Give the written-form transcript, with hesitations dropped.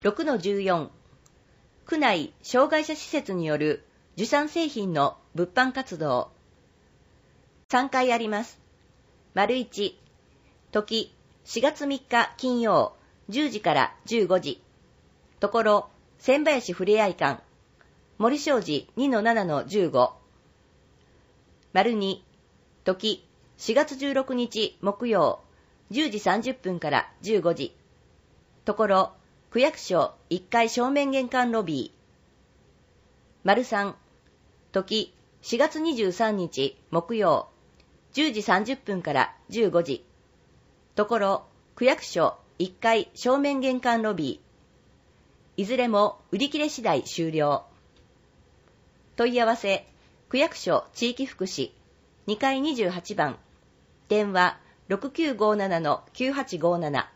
6-14 区内障害者施設による受産製品の物販活動。3回あります。丸1、時4月3日金曜10時から15時。ところ、千林ふれあい館、森商事 2-7-15。丸2、時4月16日木曜10時30分から15時。ところ、区役所1階正面玄関ロビー。丸3、時4月23日木曜10時30分から15時。ところ、区役所1階正面玄関ロビー。いずれも売り切れ次第終了。問い合わせ、区役所地域福祉2階28番、電話6957-9857